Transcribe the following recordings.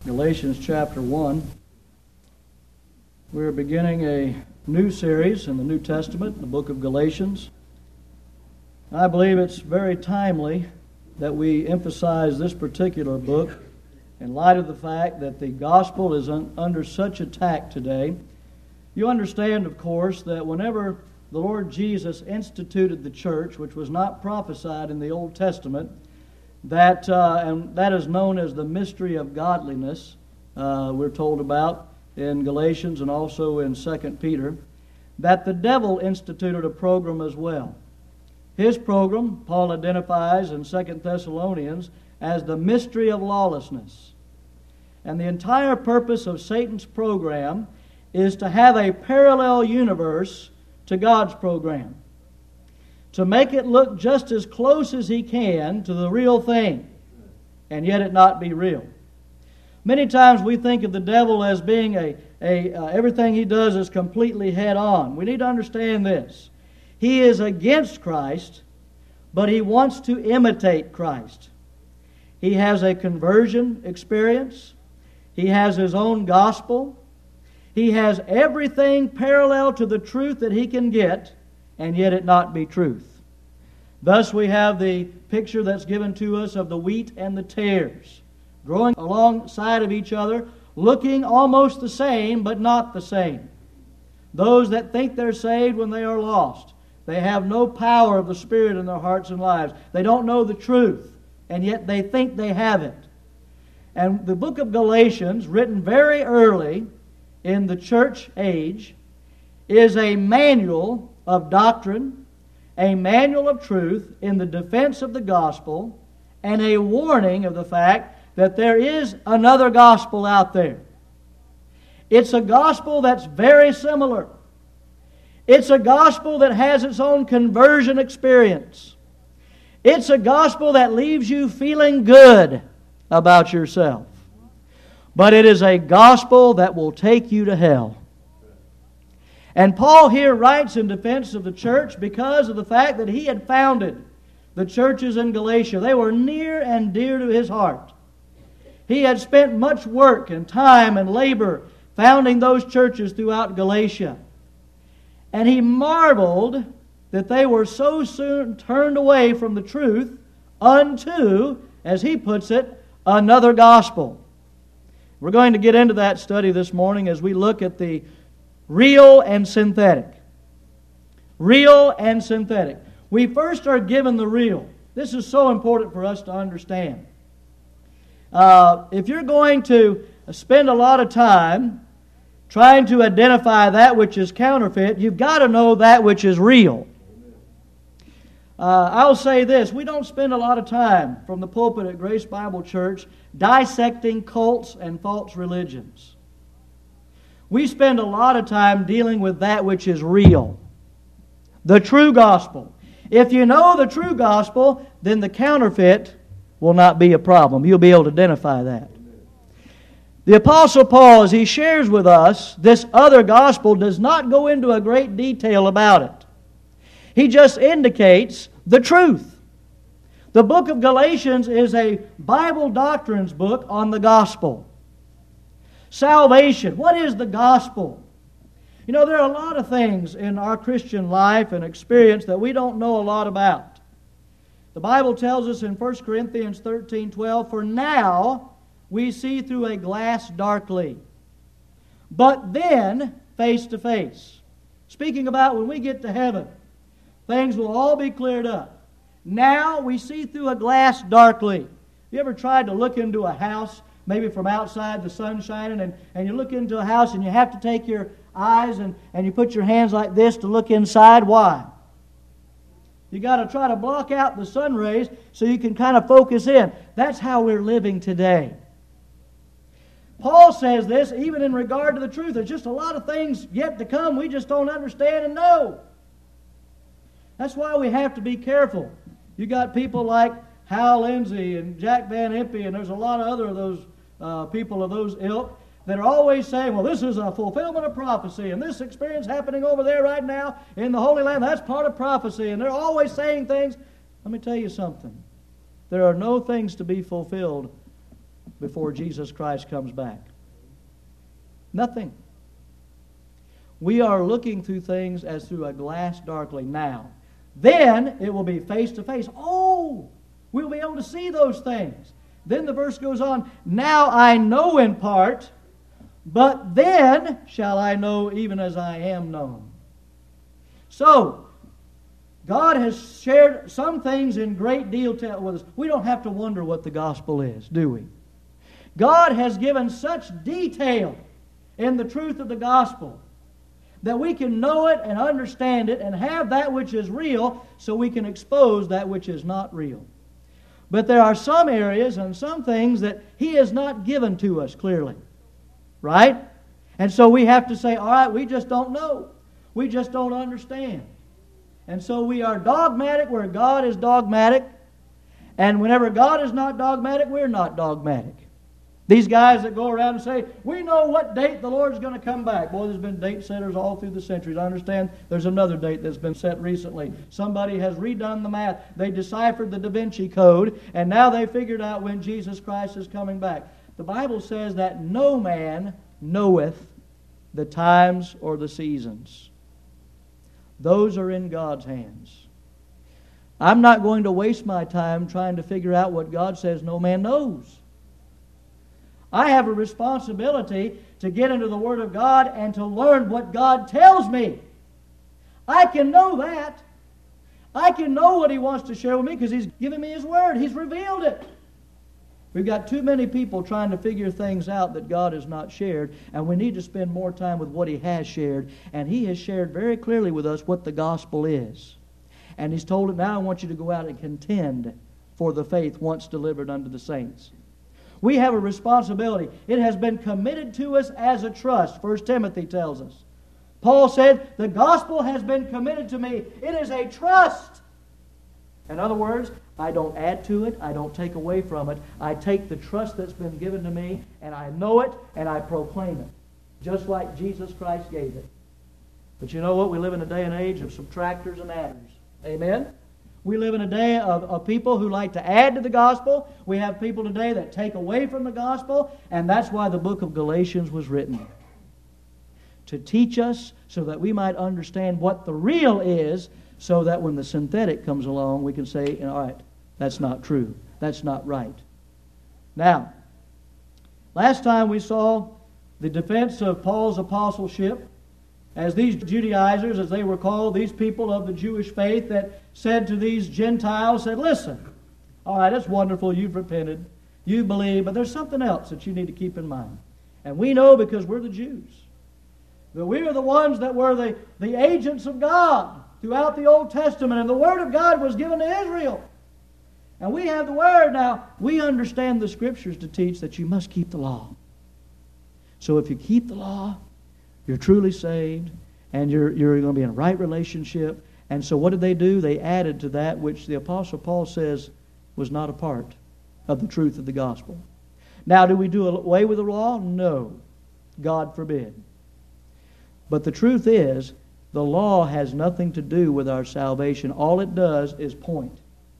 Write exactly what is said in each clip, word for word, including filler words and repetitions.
Galatians chapter one. We're beginning a new series in the New Testament, the book of Galatians. I believe it's very timely that we emphasize this particular book in light of the fact that the gospel is un- under such attack today. You understand, of course, that whenever the Lord Jesus instituted the church, which was not prophesied in the Old Testament, that uh, and that is known as the mystery of godliness, uh, we're told about in Galatians and also in Second Peter, that the devil instituted a program as well. His program, Paul identifies in Second Thessalonians as the mystery of lawlessness. And the entire purpose of Satan's program is to have a parallel universe to God's program, to make it look just as close as he can to the real thing, and yet it not be real. Many times we think of the devil as being a, a uh, everything he does is completely head on. We need to understand this. He is against Christ, but he wants to imitate Christ. He has a conversion experience. He has his own gospel. He has everything parallel to the truth that he can get, and yet it not be truth. Thus we have the picture that's given to us of the wheat and the tares, growing alongside of each other, looking almost the same, but not the same. Those that think they're saved when they are lost, they have no power of the Spirit in their hearts and lives. They don't know the truth, and yet they think they have it. And the book of Galatians, written very early in the church age, is a manual of doctrine, a manual of truth in the defense of the gospel, and a warning of the fact that there is another gospel out there. It's a gospel that's very similar. It's a gospel that has its own conversion experience. It's a gospel that leaves you feeling good about yourself. But it is a gospel that will take you to hell. And Paul here writes in defense of the church because of the fact that he had founded the churches in Galatia. They were near and dear to his heart. He had spent much work and time and labor founding those churches throughout Galatia. And he marveled that they were so soon turned away from the truth unto, as he puts it, another gospel. We're going to get into that study this morning as we look at the real and synthetic. Real and synthetic. We first are given the real. This is so important for us to understand. Uh, if you're going to spend a lot of time trying to identify that which is counterfeit, you've got to know that which is real. Uh, I'll say this. We don't spend a lot of time from the pulpit at Grace Bible Church dissecting cults and false religions. We spend a lot of time dealing with that which is real. The true gospel. If you know the true gospel, then the counterfeit will not be a problem. You'll be able to identify that. The Apostle Paul, as he shares with us this other gospel, does not go into a great detail about it. He just indicates the truth. The book of Galatians is a Bible doctrines book on the gospel. Salvation. What is the gospel? You know, there are a lot of things in our Christian life and experience that we don't know a lot about. The Bible tells us in First Corinthians thirteen twelve, "For now we see through a glass darkly, but then face to face." Speaking about when we get to heaven, things will all be cleared up. Now we see through a glass darkly. You ever tried to look into a house, maybe from outside, the sun shining, and, and you look into a house and you have to take your eyes and, and you put your hands like this to look inside? Why? You got to try to block out the sun rays so you can kind of focus in. That's how we're living today. Paul says this even in regard to the truth. There's just a lot of things yet to come we just don't understand and know. That's why we have to be careful. You got people like Hal Lindsey and Jack Van Impe, and there's a lot of other of those uh, people of those ilk that are always saying, well, this is a fulfillment of prophecy, and this experience happening over there right now in the Holy Land, that's part of prophecy, and they're always saying things. Let me tell you something. There are no things to be fulfilled before Jesus Christ comes back? Nothing. We are looking through things as through a glass darkly now. Then it will be face to face. Oh, we'll be able to see those things. Then the verse goes on, now I know in part, but then shall I know even as I am known. So, God has shared some things in great deal with us. We don't have to wonder what the gospel is, do we? God has given such detail in the truth of the gospel that we can know it and understand it and have that which is real so we can expose that which is not real. But there are some areas and some things that He has not given to us clearly. Right? And so we have to say, all right, we just don't know. We just don't understand. And so we are dogmatic where God is dogmatic. And whenever God is not dogmatic, we're not dogmatic. These guys that go around and say, we know what date the Lord's going to come back. Boy, there's been date setters all through the centuries. I understand there's another date that's been set recently. Somebody has redone the math. They deciphered the Da Vinci Code, and now they figured out when Jesus Christ is coming back. The Bible says that no man knoweth the times or the seasons. Those are in God's hands. I'm not going to waste my time trying to figure out what God says no man knows. I have a responsibility to get into the Word of God and to learn what God tells me. I can know that. I can know what He wants to share with me because He's given me His Word. He's revealed it. We've got too many people trying to figure things out that God has not shared, and we need to spend more time with what He has shared. And He has shared very clearly with us what the gospel is. And He's told it, now I want you to go out and contend for the faith once delivered unto the saints. We have a responsibility. It has been committed to us as a trust, First Timothy tells us. Paul said, the gospel has been committed to me. It is a trust. In other words, I don't add to it. I don't take away from it. I take the trust that's been given to me, and I know it, and I proclaim it, just like Jesus Christ gave it. But you know what? We live in a day and age of subtractors and adders. Amen? We live in a day of, of people who like to add to the gospel. We have people today that take away from the gospel, and that's why the book of Galatians was written. To teach us so that we might understand what the real is, so that when the synthetic comes along, we can say, all right, that's not true. That's not right. Now, last time we saw the defense of Paul's apostleship as these Judaizers, as they were called, these people of the Jewish faith that said to these Gentiles, said, listen, all right, it's wonderful, you've repented, you believe, but there's something else that you need to keep in mind. And we know because we're the Jews, that we are the ones that were the, the agents of God throughout the Old Testament, and the Word of God was given to Israel. And we have the Word now. We understand the Scriptures to teach that you must keep the law. So if you keep the law, you're truly saved, and you're, you're going to be in a right relationship. And so what did they do? They added to that which the Apostle Paul says was not a part of the truth of the gospel. Now, do we do away with the law? No. God forbid. But the truth is, the law has nothing to do with our salvation. All it does is point.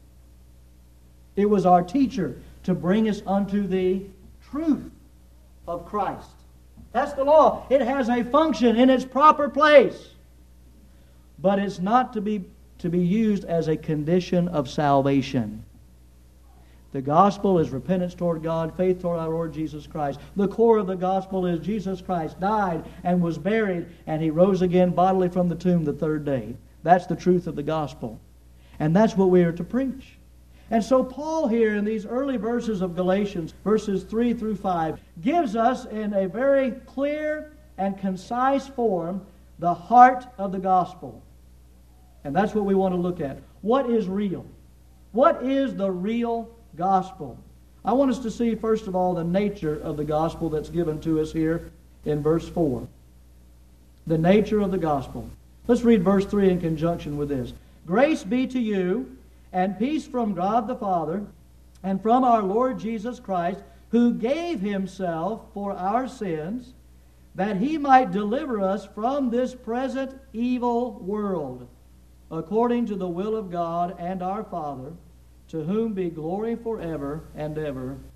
It was our teacher to bring us unto the truth of Christ. That's the law. It has a function in its proper place. But it's not to be, to be used as a condition of salvation. The gospel is repentance toward God, faith toward our Lord Jesus Christ. The core of the gospel is Jesus Christ died and was buried, and He rose again bodily from the tomb the third day. That's the truth of the gospel. And that's what we are to preach. And so Paul here in these early verses of Galatians, verses three through five, gives us in a very clear and concise form the heart of the gospel. And that's what we want to look at. What is real? What is the real gospel? I want us to see, first of all, the nature of the gospel that's given to us here in verse four. The nature of the gospel. Let's read verse three in conjunction with this. Grace be to you, and peace from God the Father, and from our Lord Jesus Christ, who gave Himself for our sins, that He might deliver us from this present evil world, according to the will of God and our Father, to whom be glory forever and ever.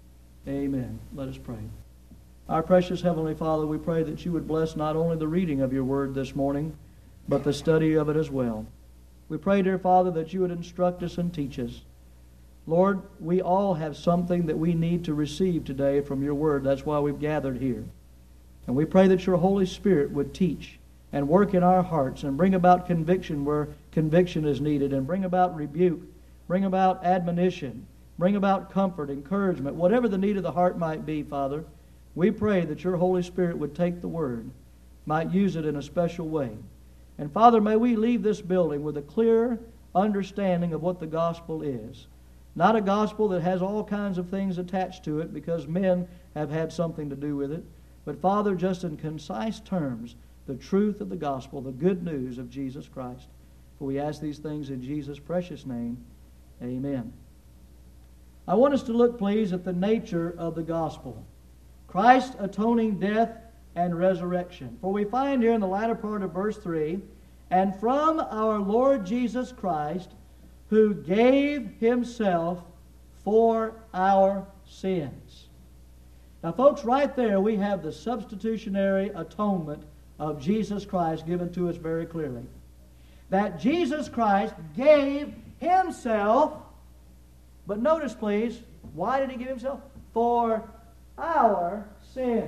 Amen. Let us pray. Our precious Heavenly Father, we pray that you would bless not only the reading of your word this morning, but the study of it as well. We pray, dear Father, that you would instruct us and teach us. Lord, we all have something that we need to receive today from your word. That's why we've gathered here. And we pray that your Holy Spirit would teach and work in our hearts and bring about conviction where conviction is needed, and bring about rebuke, bring about admonition, bring about comfort, encouragement, whatever the need of the heart might be, Father. We pray that your Holy Spirit would take the word, might use it in a special way. And Father, may we leave this building with a clear understanding of what the gospel is. Not a gospel that has all kinds of things attached to it because men have had something to do with it, but Father, just in concise terms, the truth of the gospel, the good news of Jesus Christ. For we ask these things in Jesus' precious name. Amen. I want us to look, please, at the nature of the gospel. Christ's atoning death and resurrection. For we find here in the latter part of verse three, and from our Lord Jesus Christ, who gave himself for our sins. Now, folks, right there we have the substitutionary atonement of Jesus Christ given to us very clearly. That Jesus Christ gave himself, but notice, please, why did he give himself? For our sins.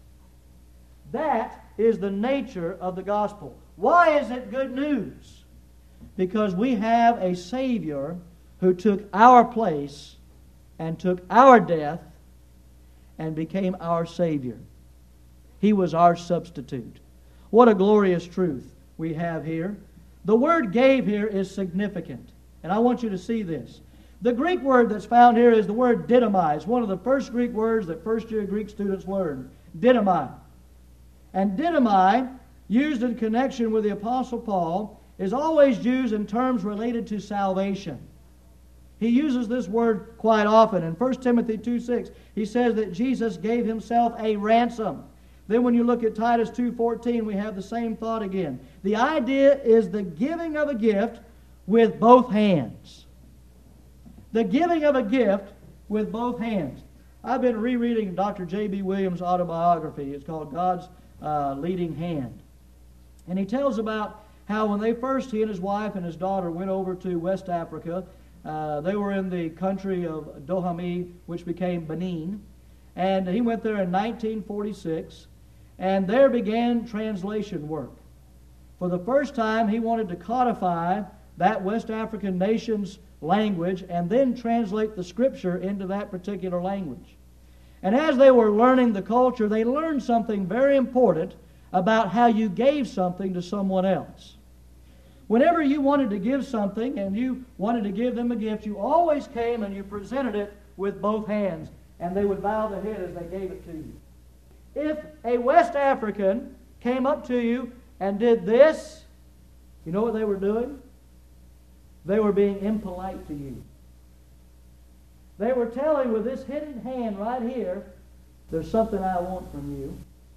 That is the nature of the gospel. Why is it good news? Because we have a Savior who took our place and took our death and became our Savior. He was our substitute. What a glorious truth we have here. The word gave here is significant, and I want you to see this. The Greek word that's found here is the word didomai. It's one of the first Greek words that first-year Greek students learn. Didomai. And didomai, used in connection with the Apostle Paul, is always used in terms related to salvation. He uses this word quite often. In First Timothy two six, he says that Jesus gave himself a ransom. Then when you look at Titus two fourteen, we have the same thought again. The idea is the giving of a gift with both hands. The giving of a gift with both hands. I've been rereading Doctor J B Williams' autobiography. It's called God's uh, Leading Hand. And he tells about how when they first, he and his wife and his daughter went over to West Africa, uh, they were in the country of Dahomey, which became Benin. And he went there in nineteen forty-six, and there began translation work. For the first time, he wanted to codify that West African nation's language and then translate the Scripture into that particular language. And as they were learning the culture, they learned something very important about how you gave something to someone else. Whenever you wanted to give something and you wanted to give them a gift, you always came and you presented it with both hands, and they would bow their head as they gave it to you. If a West African came up to you and did this, you know what they were doing? They were being impolite to you. They were telling with this hidden hand right here, there's something I want from you.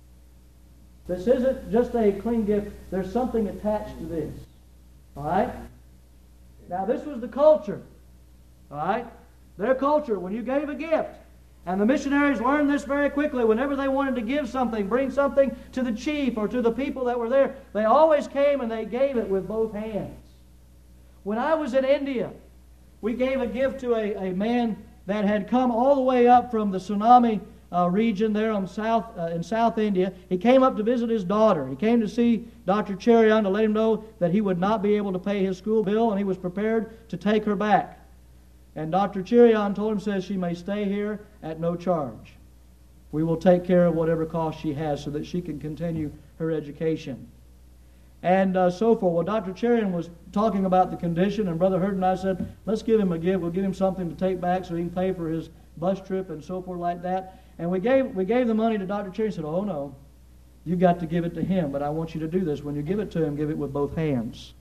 This isn't just a clean gift. There's something attached to this. All right? Now, this was the culture. All right? Their culture, when you gave a gift, and the missionaries learned this very quickly. Whenever they wanted to give something, bring something to the chief or to the people that were there, they always came and they gave it with both hands. When I was in India, we gave a gift to a, a man that had come all the way up from the tsunami uh, region there on south, uh, in South India. He came up to visit his daughter. He came to see Doctor Cherion to let him know that he would not be able to pay his school bill, and he was prepared to take her back. And Doctor Cherion told him, says she may stay here at no charge. We will take care of whatever cost she has so that she can continue her education. And uh, so forth. Well, Doctor Cherion was talking about the condition, and Brother Hurd and I said, let's give him a gift. We'll give him something to take back so he can pay for his bus trip and so forth like that. And we gave we gave the money to Doctor Cherion. He said, oh, no, you've got to give it to him, but I want you to do this. When you give it to him, give it with both hands.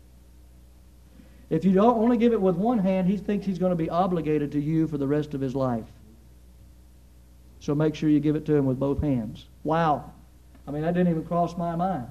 If you don't only give it with one hand, he thinks he's going to be obligated to you for the rest of his life. So make sure you give it to him with both hands. Wow. I mean, that didn't even cross my mind.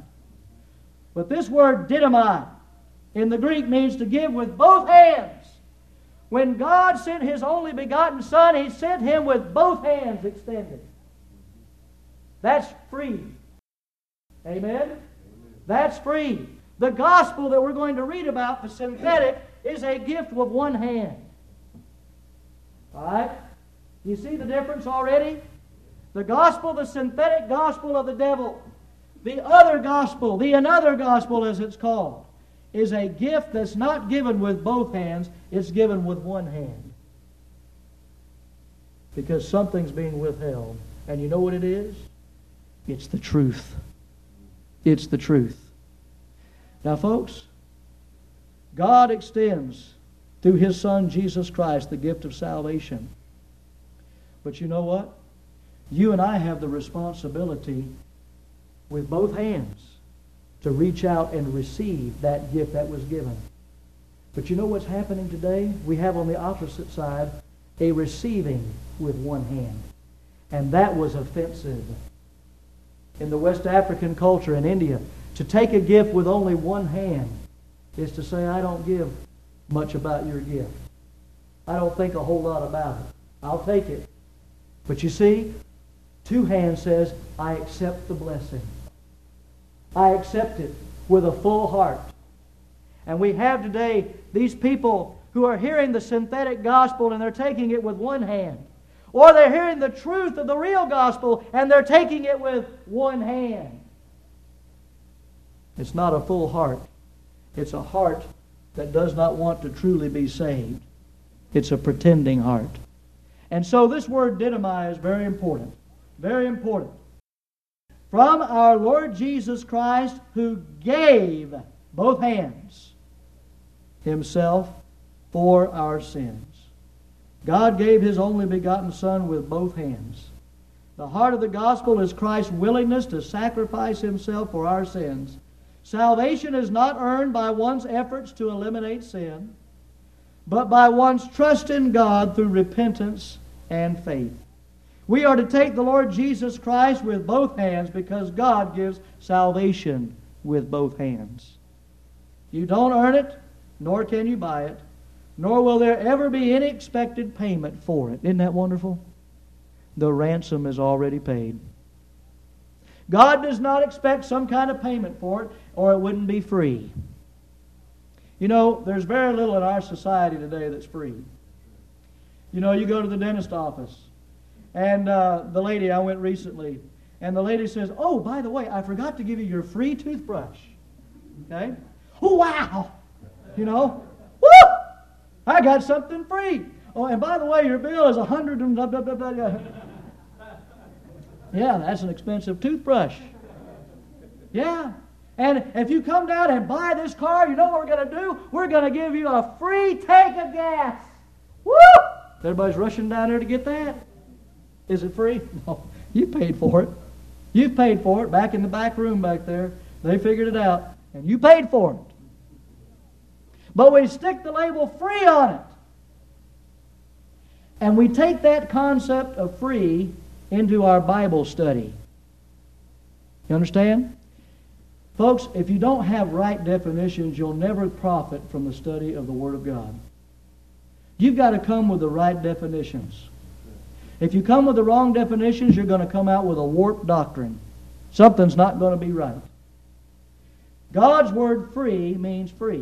But this word didomai in the Greek means to give with both hands. When God sent His only begotten Son, He sent Him with both hands extended. That's free. Amen? That's free. The gospel that we're going to read about, the synthetic, is a gift with one hand. All right? You see the difference already? The gospel, the synthetic gospel of the devil, the other gospel, the another gospel as it's called, is a gift that's not given with both hands, it's given with one hand. Because something's being withheld. And you know what it is? It's the truth. It's the truth. Now, folks, God extends through His Son, Jesus Christ, the gift of salvation. But you know what? You and I have the responsibility with both hands to reach out and receive that gift that was given. But you know what's happening today? We have on the opposite side a receiving with one hand. And that was offensive. In the West African culture, in India, to take a gift with only one hand is to say, I don't give much about your gift. I don't think a whole lot about it. I'll take it. But you see, two hands says, I accept the blessing. I accept it with a full heart. And we have today these people who are hearing the synthetic gospel and they're taking it with one hand. Or they're hearing the truth of the real gospel and they're taking it with one hand. It's not a full heart. It's a heart that does not want to truly be saved. It's a pretending heart. And so this word didymi is very important. Very important. From our Lord Jesus Christ, who gave both hands Himself for our sins. God gave His only begotten Son with both hands. The heart of the gospel is Christ's willingness to sacrifice Himself for our sins. Salvation is not earned by one's efforts to eliminate sin, but by one's trust in God through repentance and faith. We are to take the Lord Jesus Christ with both hands because God gives salvation with both hands. You don't earn it, nor can you buy it, nor will there ever be any expected payment for it. Isn't that wonderful? The ransom is already paid. God does not expect some kind of payment for it, or it wouldn't be free. You know, there's very little in our society today that's free. You know, you go to the dentist office, and uh, the lady, I went recently, and the lady says, oh, by the way, I forgot to give you your free toothbrush. Okay? Oh, wow! You know, woo! I got something free. Oh, and by the way, your bill is a hundred and blah, blah, blah, blah. Yeah, that's an expensive toothbrush. Yeah. And if you come down and buy this car, you know what we're going to do? We're going to give you a free tank of gas. Woo! Everybody's rushing down there to get that. Is it free? No. You paid for it. You've paid for it back in the back room back there. They figured it out. And you paid for it. But we stick the label free on it. And we take that concept of free into our Bible study. You understand? Folks, if you don't have right definitions, you'll never profit from the study of the Word of God. You've got to come with the right definitions. If you come with the wrong definitions, you're going to come out with a warped doctrine. Something's not going to be right. God's word free means free.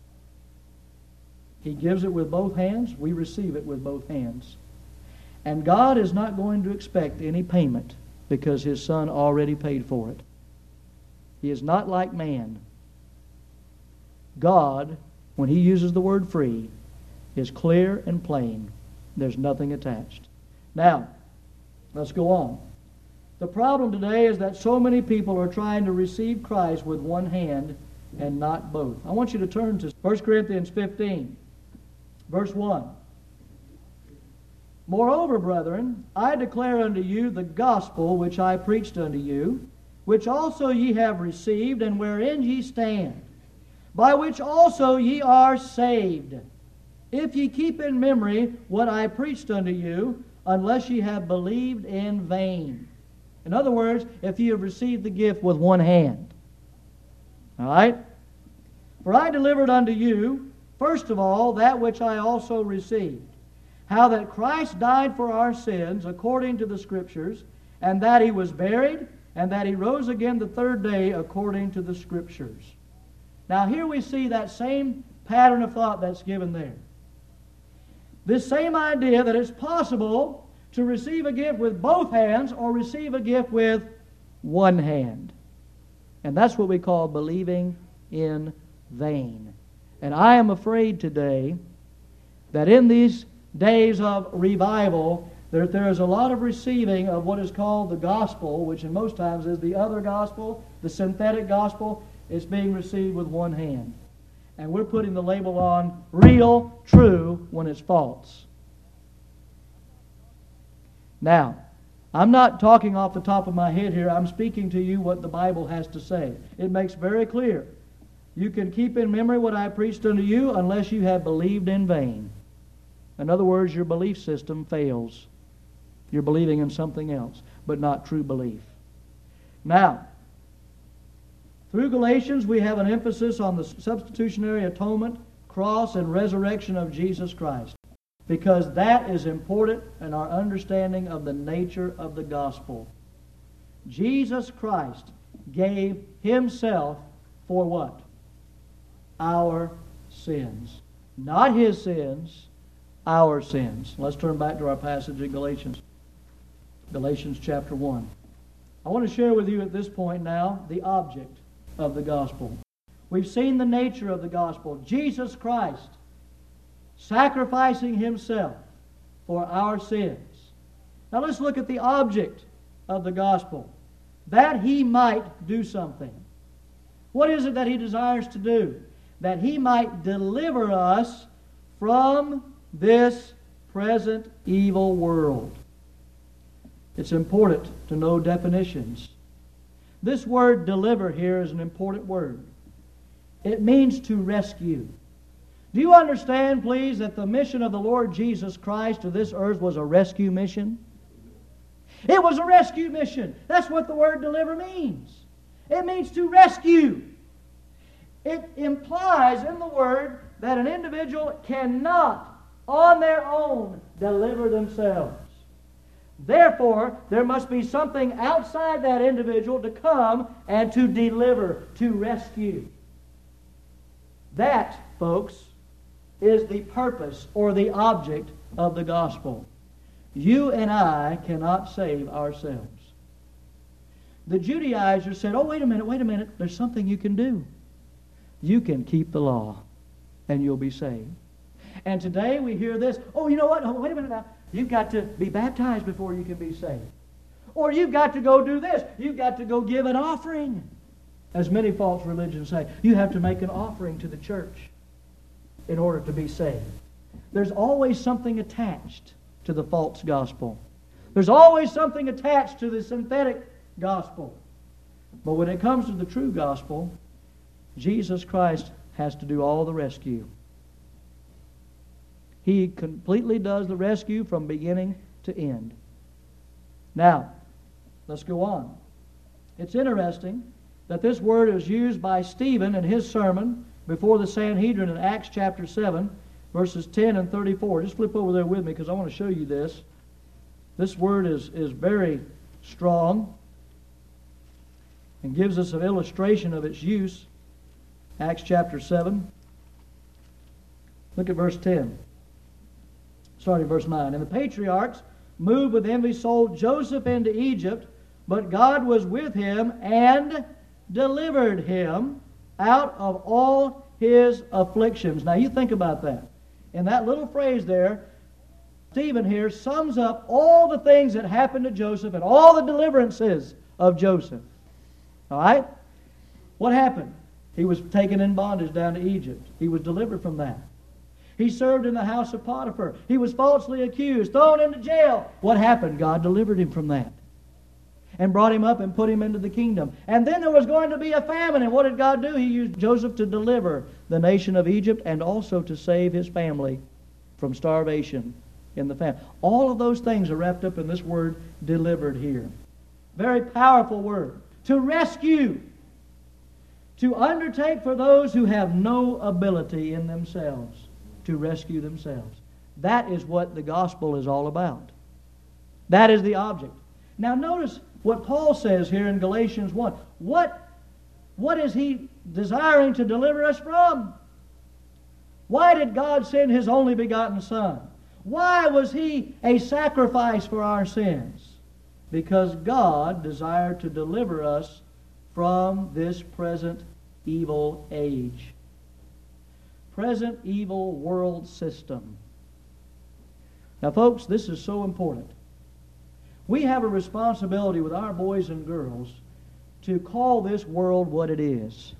He gives it with both hands. We receive it with both hands. And God is not going to expect any payment because His Son already paid for it. He is not like man. God, when He uses the word free, is clear and plain. There's nothing attached. Now, let's go on. The problem today is that so many people are trying to receive Christ with one hand and not both. I want you to turn to First Corinthians fifteen, verse one. Moreover, brethren, I declare unto you the gospel which I preached unto you, which also ye have received, and wherein ye stand, by which also ye are saved, if ye keep in memory what I preached unto you, unless ye have believed in vain. In other words, if ye have received the gift with one hand. All right? For I delivered unto you First of all, that which I also received, how that Christ died for our sins according to the Scriptures, and that He was buried, and that He rose again the third day according to the Scriptures. Now here we see that same pattern of thought that's given there. This same idea that it's possible to receive a gift with both hands or receive a gift with one hand. And that's what we call believing in vain. And I am afraid today that in these days of revival, that there is a lot of receiving of what is called the gospel, which in most times is the other gospel, the synthetic gospel. It's being received with one hand. And we're putting the label on real, true, when it's false. Now, I'm not talking off the top of my head here. I'm speaking to you what the Bible has to say. It makes very clear. You can keep in memory what I preached unto you unless you have believed in vain. In other words, your belief system fails. You're believing in something else, but not true belief. Now, through Galatians, we have an emphasis on the substitutionary atonement, cross, and resurrection of Jesus Christ, because that is important in our understanding of the nature of the gospel. Jesus Christ gave Himself for what? Our sins. Not His sins, our sins. Let's turn back to our passage in Galatians. Galatians chapter one. I want to share with you at this point now the object of the gospel. We've seen the nature of the gospel. Jesus Christ sacrificing Himself for our sins. Now let's look at the object of the gospel. That He might do something. What is it that He desires to do? That He might deliver us from this present evil world. It's important to know definitions. This word deliver here is an important word. It means to rescue. Do you understand, please, that the mission of the Lord Jesus Christ to this earth was a rescue mission? It was a rescue mission. That's what the word deliver means. It means to rescue. It implies in the word that an individual cannot, on their own, deliver themselves. Therefore, there must be something outside that individual to come and to deliver, to rescue. That, folks, is the purpose or the object of the gospel. You and I cannot save ourselves. The Judaizers said, oh, wait a minute, wait a minute, there's something you can do. You can keep the law, and you'll be saved. And today we hear this, oh, you know what, oh, wait a minute now. You've got to be baptized before you can be saved. Or you've got to go do this. You've got to go give an offering. As many false religions say, you have to make an offering to the church in order to be saved. There's always something attached to the false gospel. There's always something attached to the synthetic gospel. But when it comes to the true gospel, Jesus Christ has to do all the rescue. He completely does the rescue from beginning to end. Now, let's go on. It's interesting that this word is used by Stephen in his sermon before the Sanhedrin in Acts chapter seven, verses ten and thirty-four. Just flip over there with me because I want to show you this. This word is, is very strong and gives us an illustration of its use. Acts chapter seven. Look at verse ten. Starting verse nine. And the patriarchs, moved with envy, sold Joseph into Egypt, but God was with him and delivered him out of all his afflictions. Now you think about that. In that little phrase there, Stephen here sums up all the things that happened to Joseph and all the deliverances of Joseph. All right? What happened? He was taken in bondage down to Egypt. He was delivered from that. He served in the house of Potiphar. He was falsely accused, thrown into jail. What happened? God delivered him from that and brought him up and put him into the kingdom. And then there was going to be a famine. And what did God do? He used Joseph to deliver the nation of Egypt and also to save his family from starvation in the famine. All of those things are wrapped up in this word, delivered here. Very powerful word. To rescue. to undertake for those who have no ability in themselves to rescue themselves. That is what the gospel is all about. That is the object. Now notice what Paul says here in Galatians one. What, what is he desiring to deliver us from? Why did God send His only begotten Son? Why was He a sacrifice for our sins? Because God desired to deliver us from this present evil age. Present evil world system. Now folks, this is so important. We have a responsibility with our boys and girls to call this world what it is.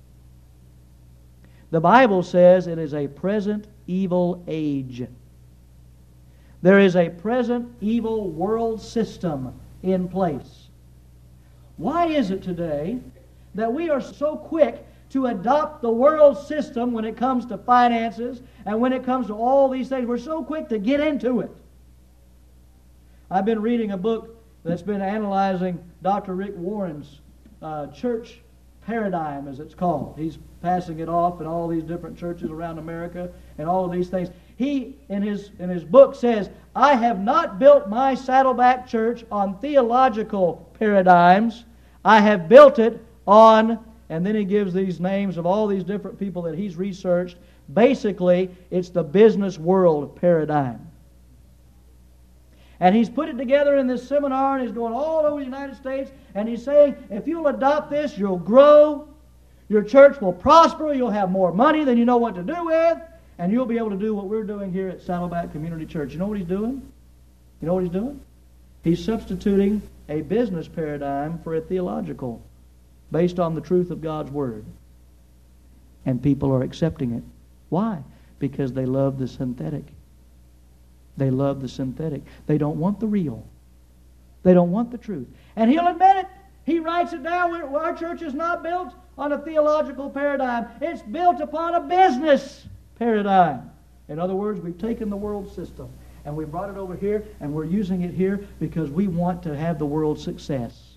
The Bible says it is a present evil age. There is a present evil world system in place. Why is it today that we are so quick to adopt the world system when it comes to finances and when it comes to all these things? We're so quick to get into it. I've been reading a book that's been analyzing Doctor Rick Warren's uh, church paradigm, as it's called. He's passing it off in all these different churches around America and all of these things. He, in his, in his book, says, I have not built my Saddleback Church on theological paradigms. I have built it on, and then he gives these names of all these different people that he's researched. Basically, it's the business world paradigm. And he's put it together in this seminar, and he's going all over the United States, and he's saying, if you'll adopt this, you'll grow, your church will prosper, you'll have more money than you know what to do with, and you'll be able to do what we're doing here at Saddleback Community Church. You know what he's doing? You know what he's doing? He's substituting a business paradigm for a theological, based on the truth of God's Word. And people are accepting it. Why? Because they love the synthetic. They love the synthetic. They don't want the real. They don't want the truth. And he'll admit it. He writes it down. Our church is not built on a theological paradigm. It's built upon a business paradigm. In other words, we've taken the world system and we brought it over here, and we're using it here because we want to have the world's success.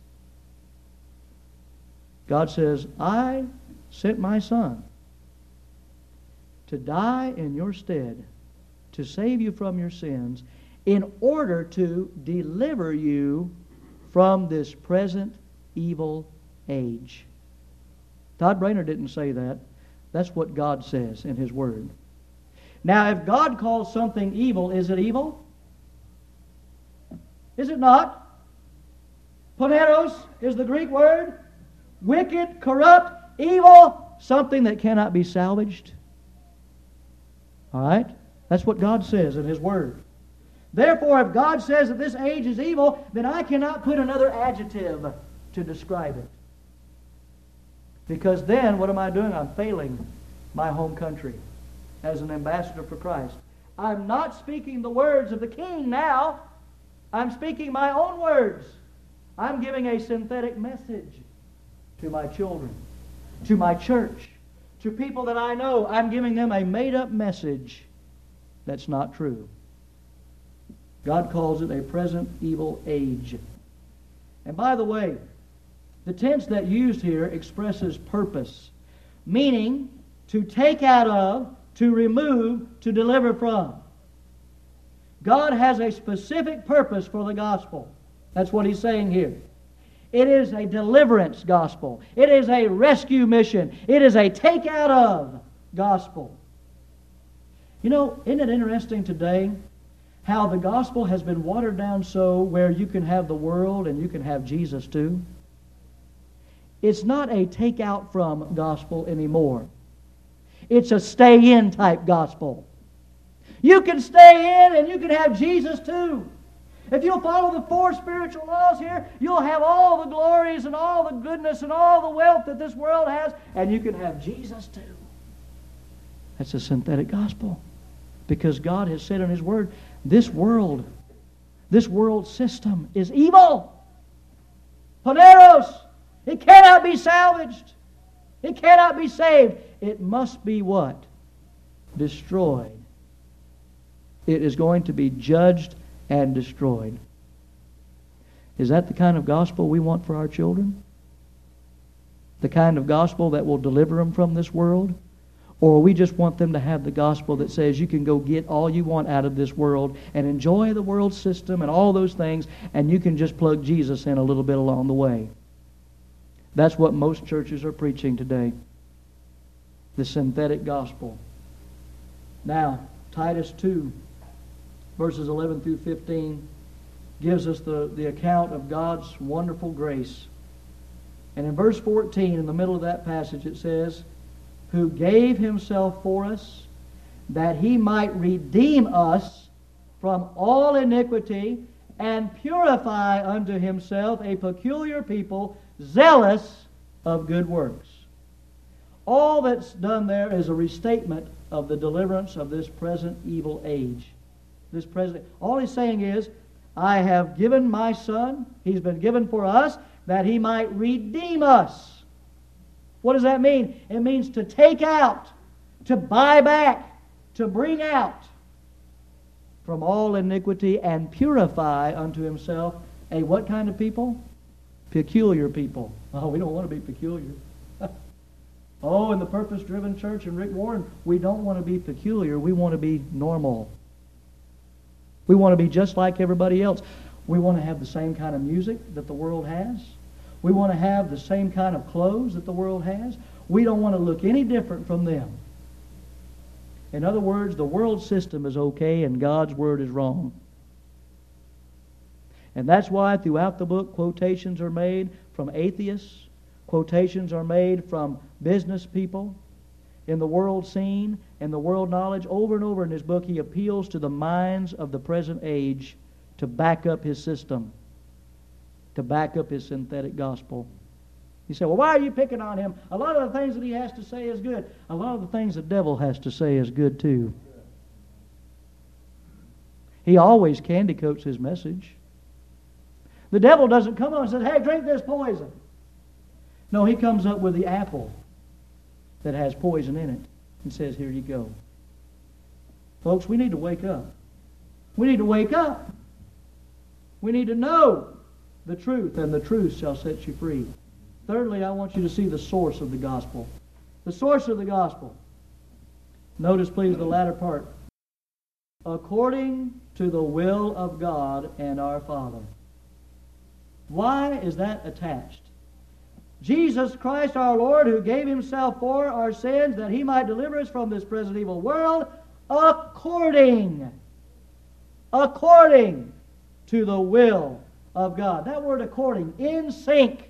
God says, I sent my Son to die in your stead, to save you from your sins, in order to deliver you from this present evil age. Todd Brainerd didn't say that. That's what God says in His Word. Now, if God calls something evil, is it evil? Is it not? Poneros is the Greek word. Wicked, corrupt, evil, something that cannot be salvaged. All right? That's what God says in His Word. Therefore, if God says that this age is evil, then I cannot put another adjective to describe it. Because then, what am I doing? I'm failing my home country as an ambassador for Christ. I'm not speaking the words of the King now. I'm speaking my own words. I'm giving a synthetic message to my children, to my church, to people that I know. I'm giving them a made-up message that's not true. God calls it a present evil age. And by the way, the tense that used here expresses purpose, meaning to take out of, to remove, to deliver from. God has a specific purpose for the gospel. That's what He's saying here. It is a deliverance gospel. It is a rescue mission. It is a take out of gospel. You know, isn't it interesting today how the gospel has been watered down so where you can have the world and you can have Jesus too? It's not a take out from gospel anymore. It's a stay in type gospel. You can stay in and you can have Jesus too. If you'll follow the four spiritual laws here, you'll have all the glories and all the goodness and all the wealth that this world has, and you can have Jesus too. That's a synthetic gospel. Because God has said in His Word, this world, this world system is evil. Poneros. It cannot be salvaged. It cannot be saved. It must be what? Destroyed. It is going to be judged and destroyed. Is that the kind of gospel we want for our children? The kind of gospel that will deliver them from this world? Or we just want them to have the gospel that says you can go get all you want out of this world and enjoy the world system and all those things, and you can just plug Jesus in a little bit along the way? That's what most churches are preaching today. The synthetic gospel. Now, Titus two, verses eleven through fifteen, gives us the, the account of God's wonderful grace. And in verse fourteen, in the middle of that passage, it says, who gave himself for us, that he might redeem us from all iniquity, and purify unto himself a peculiar people, zealous of good works. All that's done there is a restatement of the deliverance of this present evil age. This present, all he's saying is, I have given my Son, he's been given for us, that he might redeem us. What does that mean? It means to take out, to buy back, to bring out from all iniquity, and purify unto himself a what kind of people? Peculiar people. Oh, we don't want to be peculiar. Oh, in the purpose-driven church and Rick Warren, we don't want to be peculiar. We want to be normal. We want to be just like everybody else. We want to have the same kind of music that the world has. We want to have the same kind of clothes that the world has. We don't want to look any different from them. In other words, the world system is okay and God's Word is wrong. And that's why throughout the book quotations are made from atheists, quotations are made from business people in the world scene and the world knowledge. Over and over in his book, he appeals to the minds of the present age to back up his system, to back up his synthetic gospel. You say, well, why are you picking on him? A lot of the things that he has to say is good. A lot of the things the devil has to say is good too. He always candy coats his message. The devil doesn't come on and say, hey, drink this poison. No, he comes up with the apple that has poison in it and says, here you go. Folks, we need to wake up. We need to wake up. We need to know the truth, and the truth shall set you free. Thirdly, I want you to see the source of the gospel. The source of the gospel. Notice, please, the latter part. According to the will of God and our Father. Why is that attached? Jesus Christ our Lord, who gave himself for our sins, that he might deliver us from this present evil world, according, according to the will of God. That word according, in sync,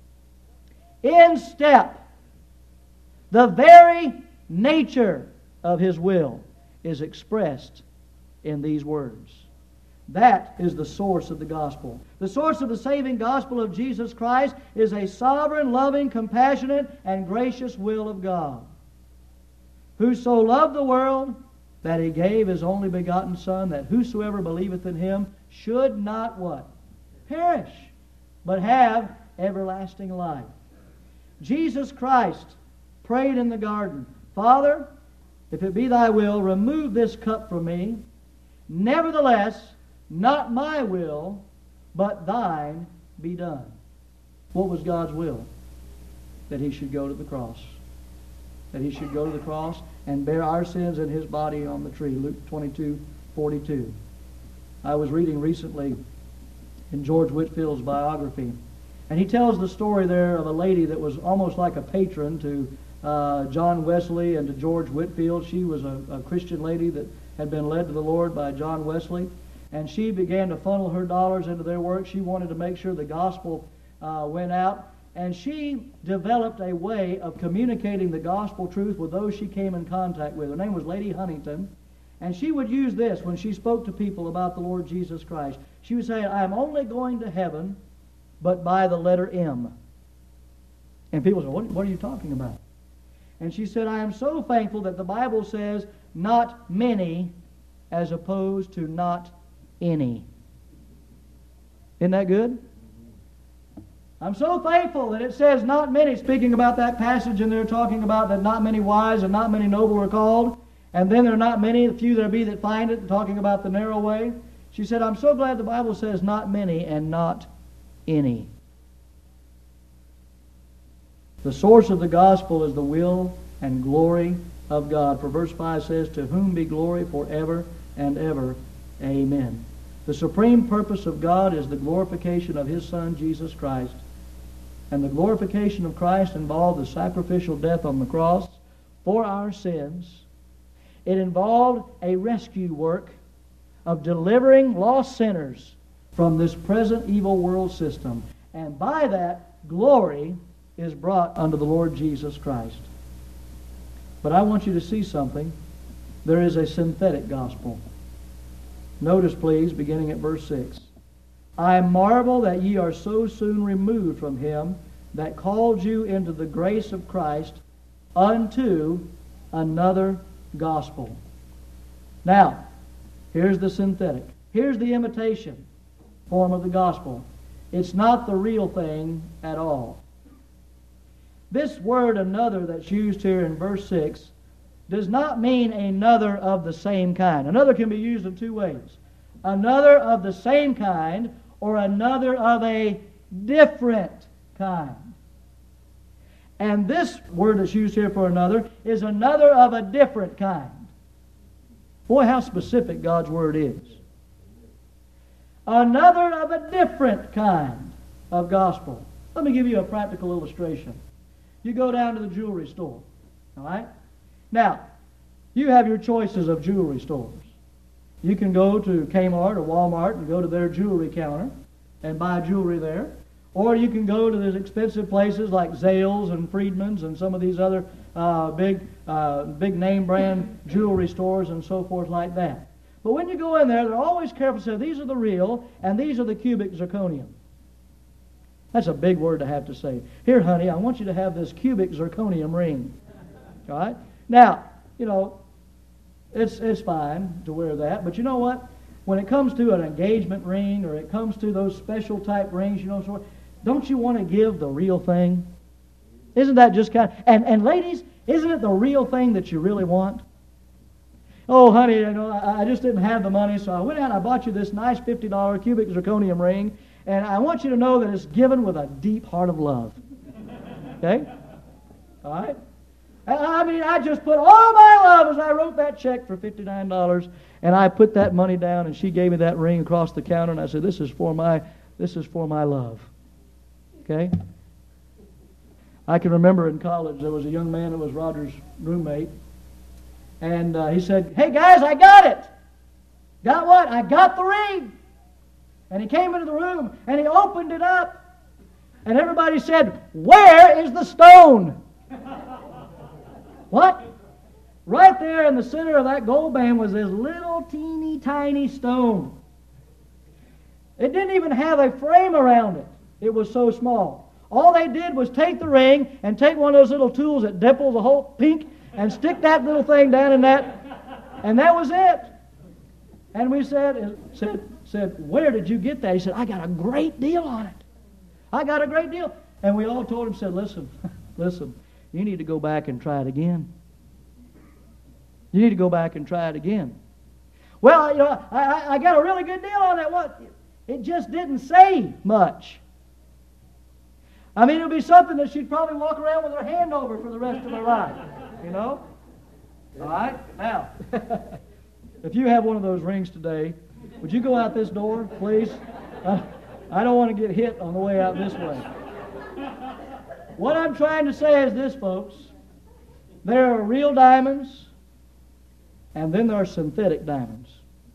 in step. The very nature of his will is expressed in these words. That is the source of the gospel. The source of the saving gospel of Jesus Christ is a sovereign, loving, compassionate, and gracious will of God, who so loved the world that he gave his only begotten Son, that whosoever believeth in him should not what? Perish, but have everlasting life. Jesus Christ prayed in the garden, Father, if it be thy will, remove this cup from me. Nevertheless, not my will, but thine be done. What was God's will? That he should go to the cross. That he should go to the cross and bear our sins in his body on the tree. Luke twenty-two forty-two. I was reading recently in George Whitfield's biography, and he tells the story there of a lady that was almost like a patron to uh, John Wesley and to George Whitfield. She was a, a Christian lady that had been led to the Lord by John Wesley. And she began to funnel her dollars into their work. She wanted to make sure the gospel uh, went out. And she developed a way of communicating the gospel truth with those she came in contact with. Her name was Lady Huntington. And she would use this when she spoke to people about the Lord Jesus Christ. She would say, I'm only going to heaven, but by the letter M. And people said, what, what are you talking about? And she said, I am so thankful that the Bible says, not many, as opposed to not any. Isn't that good? I'm so thankful that it says not many, speaking about that passage, and they're talking about that not many wise and not many noble are called, and then there are not many, the few there be that find it, talking about the narrow way. She said, I'm so glad the Bible says not many and not any. The source of the gospel is the will and glory of God. For verse five says, "To whom be glory forever and ever. Amen." The supreme purpose of God is the glorification of His Son, Jesus Christ. And the glorification of Christ involved the sacrificial death on the cross for our sins. It involved a rescue work of delivering lost sinners from this present evil world system. And by that, glory is brought unto the Lord Jesus Christ. But I want you to see something. There is a synthetic gospel. Notice, please, beginning at verse six. "I marvel that ye are so soon removed from Him that called you into the grace of Christ unto another gospel." Now, here's the synthetic. Here's the imitation form of the gospel. It's not the real thing at all. This word "another" that's used here in verse six does not mean another of the same kind. Another can be used in two ways. Another of the same kind, or another of a different kind. And this word that's used here for "another" is another of a different kind. Boy, how specific God's Word is. Another of a different kind of gospel. Let me give you a practical illustration. You go down to the jewelry store, all right? Now, you have your choices of jewelry stores. You can go to Kmart or Walmart and go to their jewelry counter and buy jewelry there. Or you can go to these expensive places like Zales and Friedman's and some of these other uh, big, uh, big name brand jewelry stores and so forth like that. But when you go in there, they're always careful to say, these are the real and these are the cubic zirconium. That's a big word to have to say. Here, honey, I want you to have this cubic zirconium ring. All right? Now, you know, it's, it's fine to wear that, but you know what? When it comes to an engagement ring or it comes to those special type rings, you know, so don't you want to give the real thing? Isn't that just kind of... And, and ladies, isn't it the real thing that you really want? Oh, honey, you know, I, I just didn't have the money, so I went out and I bought you this nice fifty dollar cubic zirconium ring, and I want you to know that it's given with a deep heart of love. Okay? All right? I mean, I just put all my love as I wrote that check for fifty-nine dollars, and I put that money down, and she gave me that ring across the counter, and I said, this is for my, this is for my love. Okay? I can remember in college there was a young man that was Roger's roommate, and uh, he said, hey guys, I got it. Got what? I got the ring. And he came into the room, and he opened it up, and everybody said, where is the stone? What? Right there in the center of that gold band was this little teeny tiny stone. It didn't even have a frame around it. It was so small. All they did was take the ring and take one of those little tools that dimples the whole pink and stick that little thing down in that, and that was it. And we said, said, said, where did you get that? He said, I got a great deal on it. I got a great deal. And we all told him, said, listen, listen, you need to go back and try it again. You need to go back and try it again. Well, you know, I, I, I got a really good deal on that. What? It just didn't say much. I mean, it would be something that she'd probably walk around with her hand over for the rest of her life. You know? All right? Now, if you have one of those rings today, would you go out this door, please? Uh, I don't want to get hit on the way out this way. What I'm trying to say is this, folks. There are real diamonds, and then there are synthetic diamonds.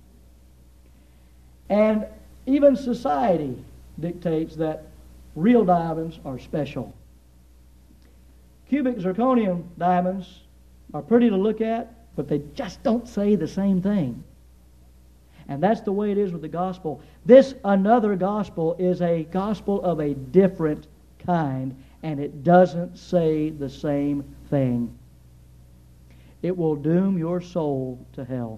And even society dictates that real diamonds are special. Cubic zirconium diamonds are pretty to look at, but they just don't say the same thing. And that's the way it is with the gospel. This another gospel is a gospel of a different kind, and it doesn't say the same thing. It will doom your soul to hell.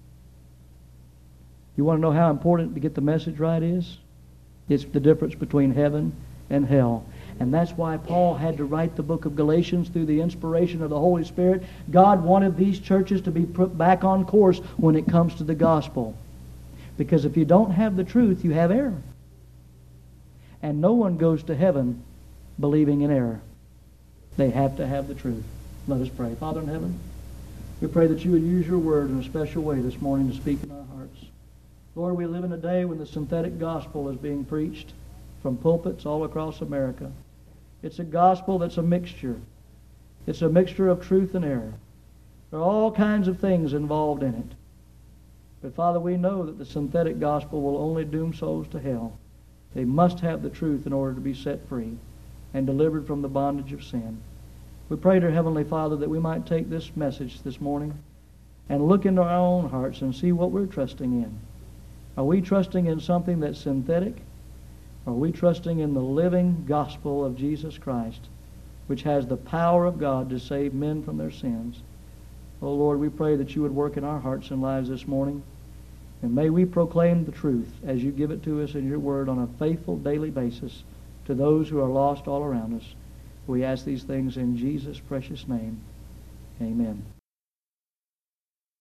You want to know how important to get the message right is? It's the difference between heaven and hell. And that's why Paul had to write the book of Galatians through the inspiration of the Holy Spirit. God wanted these churches to be put back on course when it comes to the gospel. Because if you don't have the truth, you have error. And no one goes to heaven believing in error. They have to have the truth. Let us pray. Father in heaven, we pray that you would use your word in a special way this morning to speak in our hearts. Lord, we live in a day when the synthetic gospel is being preached from pulpits all across America. It's a gospel that's a mixture. It's a mixture of truth and error. There are all kinds of things involved in it. But Father, we know that the synthetic gospel will only doom souls to hell. They must have the truth in order to be set free and delivered from the bondage of sin. We pray, dear Heavenly Father, that we might take this message this morning and look into our own hearts and see what we're trusting in. Are we trusting in something that's synthetic? Or are we trusting in the living gospel of Jesus Christ, which has the power of God to save men from their sins? Oh Lord, we pray that you would work in our hearts and lives this morning. And may we proclaim the truth as you give it to us in your word on a faithful daily basis to those who are lost all around us. We ask these things in Jesus' precious name. Amen.